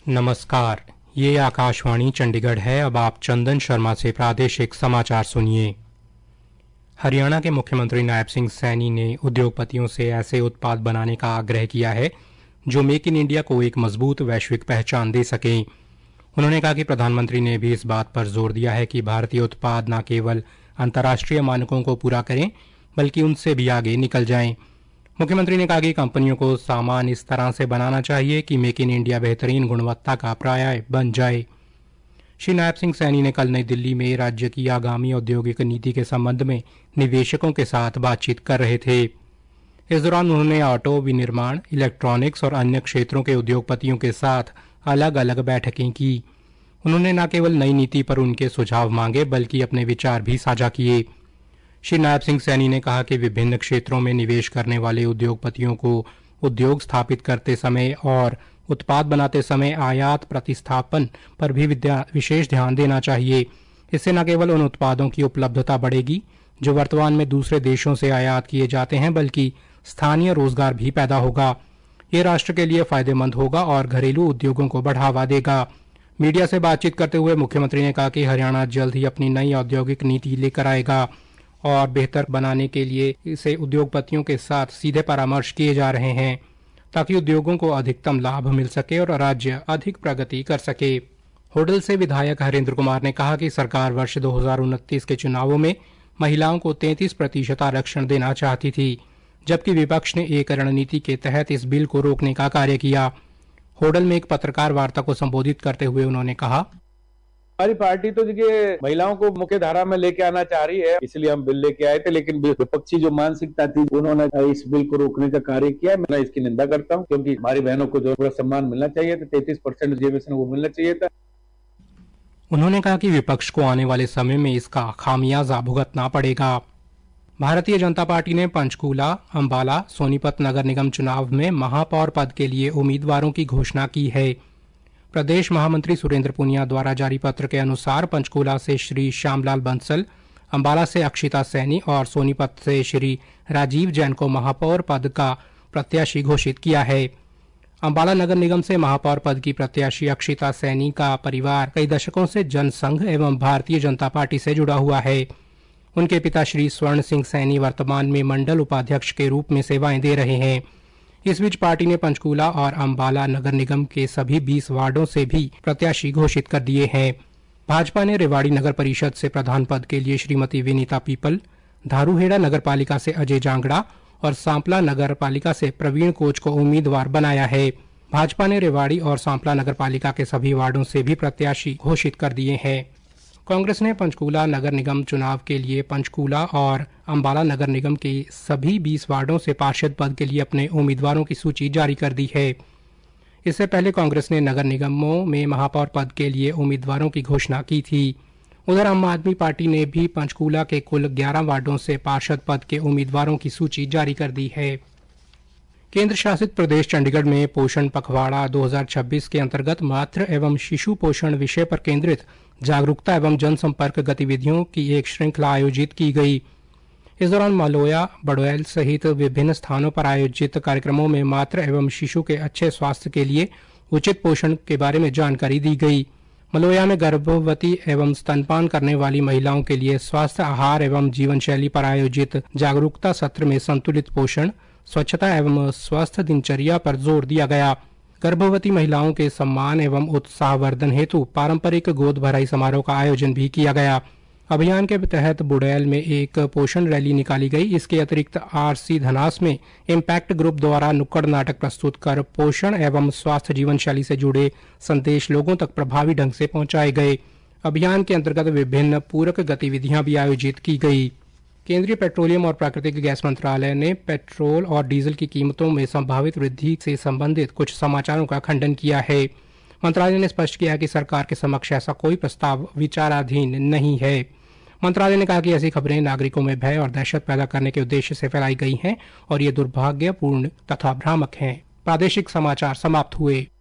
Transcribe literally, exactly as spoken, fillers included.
नमस्कार, ये आकाशवाणी चंडीगढ़ है। अब आप चंदन शर्मा से प्रादेशिक समाचार सुनिए। हरियाणा के मुख्यमंत्री नायब सिंह सैनी ने उद्योगपतियों से ऐसे उत्पाद बनाने का आग्रह किया है जो मेक इन इंडिया को एक मजबूत वैश्विक पहचान दे सकें। उन्होंने कहा कि प्रधानमंत्री ने भी इस बात पर जोर दिया है कि भारतीय उत्पाद न केवल अंतर्राष्ट्रीय मानकों को पूरा करें बल्कि उनसे भी आगे निकल जाएं। मुख्यमंत्री ने कहा कि कंपनियों को सामान इस तरह से बनाना चाहिए कि मेक इन इंडिया बेहतरीन गुणवत्ता का पर्याय बन जाए। श्री नायब सिंह सैनी ने कल नई दिल्ली में राज्य की आगामी औद्योगिक नीति के संबंध में निवेशकों के साथ बातचीत कर रहे थे। इस दौरान उन्होंने ऑटो, विनिर्माण, इलेक्ट्रॉनिक्स और अन्य क्षेत्रों के उद्योगपतियों के साथ अलग अलग बैठकें की। उन्होंने न केवल नई नीति पर उनके सुझाव मांगे बल्कि अपने विचार भी साझा किए। श्री नायब सिंह सैनी ने कहा कि विभिन्न क्षेत्रों में निवेश करने वाले उद्योगपतियों को उद्योग स्थापित करते समय और उत्पाद बनाते समय आयात प्रतिस्थापन पर भी विशेष ध्यान देना चाहिए। इससे न केवल उन उत्पादों की उपलब्धता बढ़ेगी जो वर्तमान में दूसरे देशों से आयात किए जाते हैं बल्कि स्थानीय रोजगार भी पैदा होगा। ये राष्ट्र के लिए फायदेमंद होगा और घरेलू उद्योगों को बढ़ावा देगा। मीडिया से बातचीत करते हुए मुख्यमंत्री ने कहा कि हरियाणा जल्द ही अपनी नई औद्योगिक नीति लेकर आएगा और बेहतर बनाने के लिए इसे उद्योगपतियों के साथ सीधे परामर्श किए जा रहे हैं ताकि उद्योगों को अधिकतम लाभ मिल सके और राज्य अधिक प्रगति कर सके। होडल से विधायक हरेंद्र कुमार ने कहा कि सरकार वर्ष दो हज़ार उनतीस के चुनावों में महिलाओं को तैंतीस प्रतिशत आरक्षण देना चाहती थी, जबकि विपक्ष ने एक रणनीति के तहत इस बिल को रोकने का कार्य किया। होडल में एक पत्रकार वार्ता को संबोधित करते हुए उन्होंने कहा, हमारी पार्टी तो देखिए महिलाओं को मुख्य धारा में लेके आना चाह रही है, इसलिए हम बिल लेके आए थे, लेकिन विपक्षी जो मानसिकता थी उन्होंने इस बिल को रोकने का कार्य किया। मैं इसकी निंदा करता हूं क्योंकि हमारी बहनों को जो पूरा सम्मान मिलना चाहिए था, तैंतीस परसेंट रिजर्वेशन वो मिलना चाहिए था। उन्होंने कहा कि विपक्ष को आने वाले समय में इसका खामियाजा भुगतना पड़ेगा। भारतीय जनता पार्टी ने पंचकूला, अंबाला, सोनीपत नगर निगम चुनाव में महापौर पद के लिए उम्मीदवारों की घोषणा की है। प्रदेश महामंत्री सुरेंद्र पुनिया द्वारा जारी पत्र के अनुसार पंचकूला से श्री श्यामलाल बंसल, अंबाला से अक्षिता सैनी और सोनीपत से श्री राजीव जैन को महापौर पद का प्रत्याशी घोषित किया है। अंबाला नगर निगम से महापौर पद की प्रत्याशी अक्षिता सैनी का परिवार कई दशकों से जनसंघ एवं भारतीय जनता पार्टी से जुड़ा हुआ है। उनके पिता श्री स्वर्ण सिंह सैनी वर्तमान में मंडल उपाध्यक्ष के रूप में सेवाएं दे रहे हैं। इस बीच पार्टी ने पंचकूला और अंबाला नगर निगम के सभी बीस वार्डों से भी प्रत्याशी घोषित कर दिए हैं। भाजपा ने रेवाड़ी नगर परिषद से प्रधान पद के लिए श्रीमती विनीता पीपल, धारूहेड़ा नगर पालिका से अजय जांगड़ा और सांपला नगर पालिका से प्रवीण कोच को उम्मीदवार बनाया है। भाजपा ने रेवाड़ी और सांपला नगर पालिका के सभी वार्डों से भी प्रत्याशी घोषित कर दिए हैं। कांग्रेस ने पंचकूला नगर निगम चुनाव के लिए पंचकूला और अंबाला नगर निगम के सभी बीस वार्डों से पार्षद पद के लिए अपने उम्मीदवारों की सूची जारी कर दी है। इससे पहले कांग्रेस ने नगर निगमों में महापौर पद के लिए उम्मीदवारों की घोषणा की थी। उधर आम आदमी पार्टी ने भी पंचकूला के कुल ग्यारह वार्डों से पार्षद पद के उम्मीदवारों की सूची जारी कर दी है। केंद्र शासित प्रदेश चंडीगढ़ में पोषण पखवाड़ा दो हज़ार छब्बीस के अंतर्गत मातृ एवं शिशु पोषण विषय पर केंद्रित जागरूकता एवं जनसंपर्क गतिविधियों की एक श्रृंखला आयोजित की गई। इस दौरान मलोया, बड़ोयल सहित विभिन्न स्थानों पर आयोजित कार्यक्रमों में मातृ एवं शिशु के अच्छे स्वास्थ्य के लिए उचित पोषण के बारे में जानकारी दी गई। मलोया में गर्भवती एवं स्तनपान करने वाली महिलाओं के लिए स्वास्थ्य आहार एवं जीवन शैली पर आयोजित जागरूकता सत्र में संतुलित पोषण, स्वच्छता एवं स्वस्थ दिनचर्या पर जोर दिया गया। गर्भवती महिलाओं के सम्मान एवं उत्साहवर्धन हेतु पारंपरिक गोद भराई समारोह का आयोजन भी किया गया। अभियान के तहत बुड़ैल में एक पोषण रैली निकाली गई। इसके अतिरिक्त आरसी धनास में इम्पैक्ट ग्रुप द्वारा नुक्कड़ नाटक प्रस्तुत कर पोषण एवं स्वास्थ्य जीवन शैली से जुड़े संदेश लोगों तक प्रभावी ढंग से पहुंचाए गए। अभियान के अंतर्गत विभिन्न पूरक गतिविधियां भी आयोजित की गई। केंद्रीय पेट्रोलियम और प्राकृतिक गैस मंत्रालय ने पेट्रोल और डीजल की कीमतों में संभावित वृद्धि से संबंधित कुछ समाचारों का खंडन किया है। मंत्रालय ने स्पष्ट किया कि सरकार के समक्ष ऐसा कोई प्रस्ताव विचाराधीन नहीं है। मंत्रालय ने कहा कि ऐसी खबरें नागरिकों में भय और दहशत पैदा करने के उद्देश्य से फैलाई गई हैं और ये दुर्भाग्यपूर्ण तथा भ्रामक हैं। प्रादेशिक समाचार समाप्त हुए।